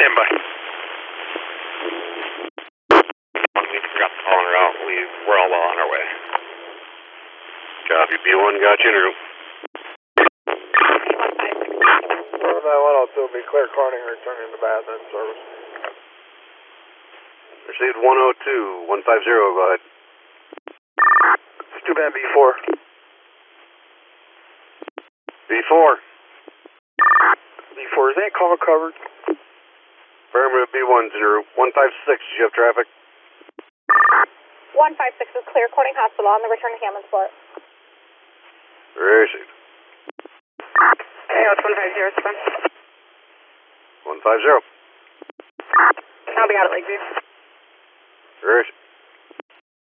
Stand by. We forgot the caller out. We're all well on our way. Copy. B1 got you en route. 102 will be clear Corning returning to Bathurst service. Received 102, 150, go ahead. It's 2 band B4. B4. B4, is that call covered? Affirmative, B1's en route. 156, you have traffic? 156 is clear, Corning Hospital on the return to Hammondsport. Received. Hey, it's 150, it's fine. 150. I'll be out at Lakeview. Received.